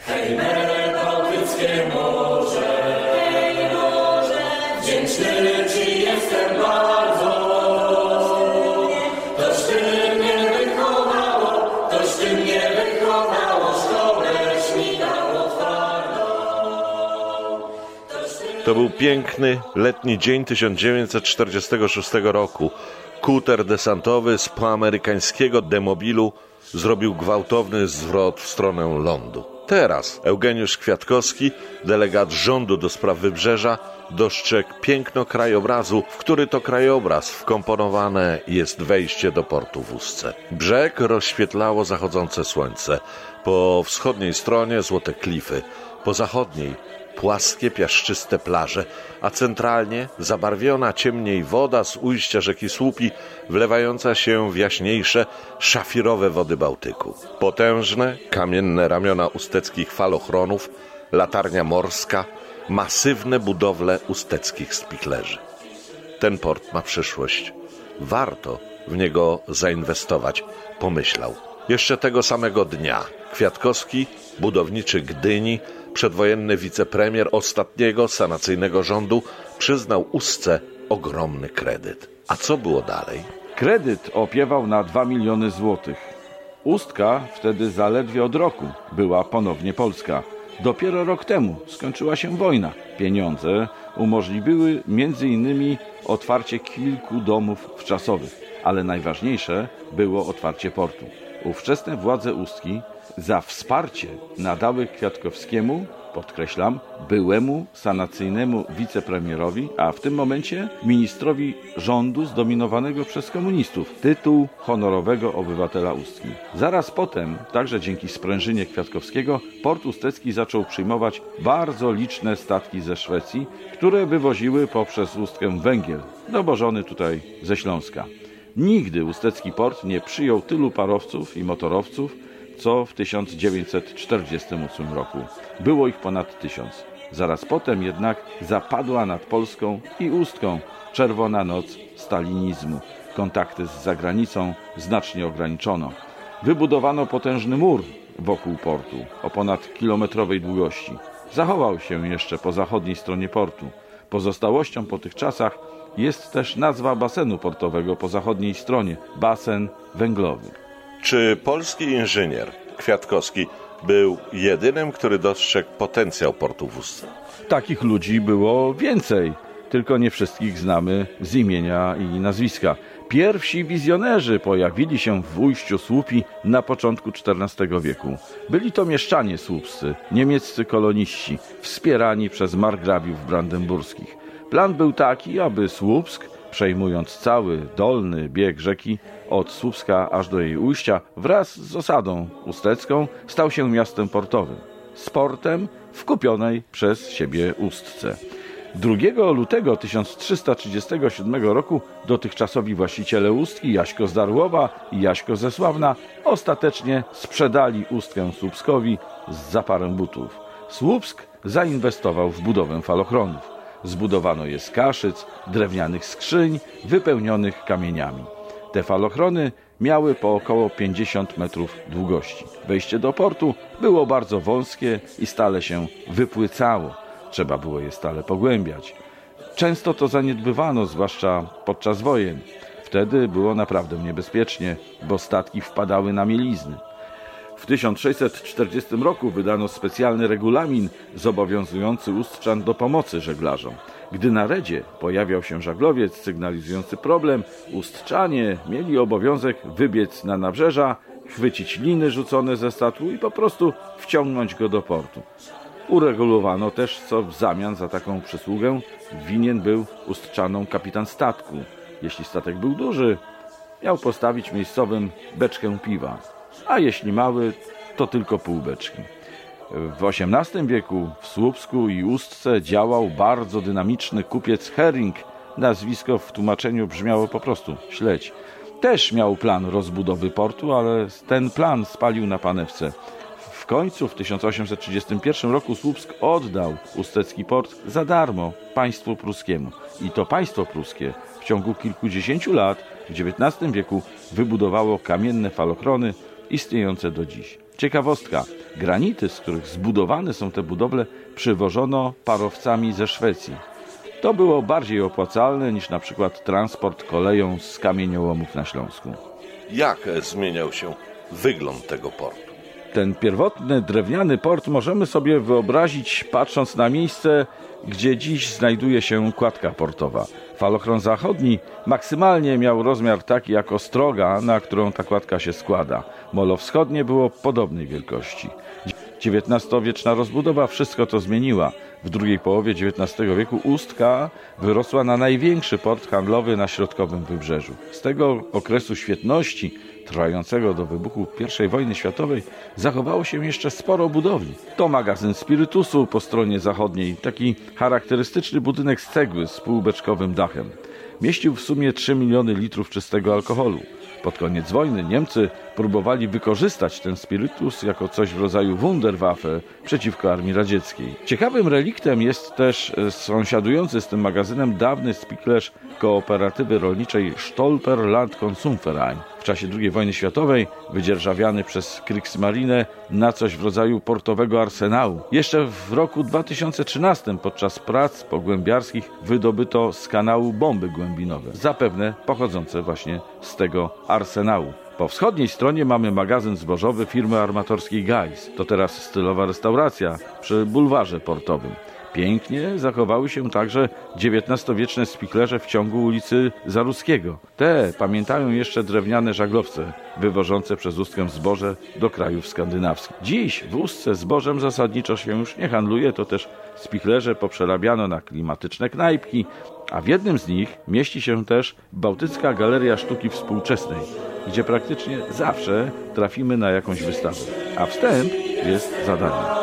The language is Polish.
Hej, mele bałtyckie morze, hej morze, wdzięczny Ci jestem bardzo. Toż Ty mnie wychowało, szkołęś mi dało twardą. To był piękny, letni dzień 1946 roku. Kuter desantowy z poamerykańskiego demobilu zrobił gwałtowny zwrot w stronę lądu. Teraz Eugeniusz Kwiatkowski, delegat rządu do spraw Wybrzeża, dostrzegł piękno krajobrazu, w który to krajobraz wkomponowane jest wejście do portu w Ustce. Brzeg rozświetlało zachodzące słońce. Po wschodniej stronie złote klify, po zachodniej płaskie, piaszczyste plaże, a centralnie zabarwiona ciemniej woda z ujścia rzeki Słupi, wlewająca się w jaśniejsze, szafirowe wody Bałtyku. Potężne, kamienne ramiona usteckich falochronów, latarnia morska, masywne budowle usteckich spichlerzy. Ten port ma przyszłość. Warto w niego zainwestować, pomyślał. Jeszcze tego samego dnia Kwiatkowski, budowniczy Gdyni, przedwojenny wicepremier ostatniego sanacyjnego rządu, przyznał Ustce ogromny kredyt. A co było dalej? Kredyt opiewał na 2 miliony złotych. Ustka wtedy zaledwie od roku była ponownie polska. Dopiero rok temu skończyła się wojna. Pieniądze umożliwiły m.in. otwarcie kilku domów wczasowych, ale najważniejsze było otwarcie portu. Ówczesne władze Ustki za wsparcie nadały Kwiatkowskiemu, podkreślam, byłemu sanacyjnemu wicepremierowi, a w tym momencie ministrowi rządu zdominowanego przez komunistów, tytuł honorowego obywatela Ustki. Zaraz potem, także dzięki sprężynie Kwiatkowskiego, port ustecki zaczął przyjmować bardzo liczne statki ze Szwecji, które wywoziły poprzez Ustkę węgiel, dowożony tutaj ze Śląska. Nigdy ustecki port nie przyjął tylu parowców i motorowców, co w 1948 roku. Było ich ponad 1000. Zaraz potem jednak zapadła nad Polską i Ustką czerwona noc stalinizmu. Kontakty z zagranicą znacznie ograniczono. Wybudowano potężny mur wokół portu o ponad kilometrowej długości. Zachował się jeszcze po zachodniej stronie portu. Pozostałością po tych czasach jest też nazwa basenu portowego po zachodniej stronie – basen węglowy. Czy polski inżynier Kwiatkowski był jedynym, który dostrzegł potencjał portu w Ustce? Takich ludzi było więcej, tylko nie wszystkich znamy z imienia i nazwiska. Pierwsi wizjonerzy pojawili się w ujściu Słupi na początku XIV wieku. Byli to mieszczanie słupscy, niemieccy koloniści, wspierani przez margrabiów brandenburskich. Plan był taki, aby Słupsk, przejmując cały dolny bieg rzeki od Słupska aż do jej ujścia, wraz z osadą ustecką stał się miastem portowym, z portem w kupionej przez siebie Ustce. 2 lutego 1337 roku dotychczasowi właściciele Ustki, Jaśko z Darłowa i Jaśko ze Sławna, ostatecznie sprzedali Ustkę Słupskowi za parę butów. Słupsk zainwestował w budowę falochronów. Zbudowano je z kaszyc, drewnianych skrzyń wypełnionych kamieniami. Te falochrony miały po około 50 metrów długości. Wejście do portu było bardzo wąskie i stale się wypłycało. Trzeba było je stale pogłębiać. Często to zaniedbywano, zwłaszcza podczas wojen. Wtedy było naprawdę niebezpiecznie, bo statki wpadały na mielizny. W 1640 roku wydano specjalny regulamin zobowiązujący Ustrzan do pomocy żeglarzom. Gdy na redzie pojawiał się żaglowiec sygnalizujący problem, Ustrzanie mieli obowiązek wybiec na nabrzeża, chwycić liny rzucone ze statku i po prostu wciągnąć go do portu. Uregulowano też, co w zamian za taką przysługę winien był Ustrzanom kapitan statku. Jeśli statek był duży, miał postawić miejscowym beczkę piwa, a jeśli mały, to tylko pół beczki. W XVIII wieku w Słupsku i Ustce działał bardzo dynamiczny kupiec Hering. Nazwisko w tłumaczeniu brzmiało po prostu śledź. Też miał plan rozbudowy portu, ale ten plan spalił na panewce. W końcu w 1831 roku Słupsk oddał ustecki port za darmo państwu pruskiemu. I to państwo pruskie w ciągu kilkudziesięciu lat w XIX wieku wybudowało kamienne falochrony, istniejące do dziś. Ciekawostka, granity, z których zbudowane są te budowle, przywożono parowcami ze Szwecji. To było bardziej opłacalne niż na przykład transport koleją z kamieniołomów na Śląsku. Jak zmieniał się wygląd tego portu? Ten pierwotny drewniany port możemy sobie wyobrazić, patrząc na miejsce, gdzie dziś znajduje się kładka portowa. Falochron zachodni maksymalnie miał rozmiar taki jak ostroga, na którą ta kładka się składa. Molo wschodnie było podobnej wielkości. XIX-wieczna rozbudowa wszystko to zmieniła. W drugiej połowie XIX wieku Ustka wyrosła na największy port handlowy na środkowym wybrzeżu. Z tego okresu świetności, trwającego do wybuchu I wojny światowej, zachowało się jeszcze sporo budowli. To magazyn spirytusu po stronie zachodniej, taki charakterystyczny budynek z cegły z półbeczkowym dachem. Mieścił w sumie 3 miliony litrów czystego alkoholu. Pod koniec wojny Niemcy próbowali wykorzystać ten spirytus jako coś w rodzaju Wunderwaffe przeciwko armii radzieckiej. Ciekawym reliktem jest też sąsiadujący z tym magazynem dawny spichlerz kooperatywy rolniczej Stolper Landkonsumverein. W czasie II wojny światowej wydzierżawiany przez Kriegsmarine na coś w rodzaju portowego arsenału. Jeszcze w roku 2013 podczas prac pogłębiarskich wydobyto z kanału bomby głębinowe, zapewne pochodzące właśnie z tego arsenału. Po wschodniej stronie mamy magazyn zbożowy firmy armatorskiej Geiss. To teraz stylowa restauracja przy bulwarze portowym. Pięknie zachowały się także XIX-wieczne spichlerze w ciągu ulicy Zaruskiego. Te pamiętają jeszcze drewniane żaglowce wywożące przez Ustkę zboże do krajów skandynawskich. Dziś w Ustce zbożem zasadniczo się już nie handluje, to też spichlerze poprzerabiano na klimatyczne knajpki, a w jednym z nich mieści się też Bałtycka Galeria Sztuki Współczesnej, gdzie praktycznie zawsze trafimy na jakąś wystawę, a wstęp jest za darmo.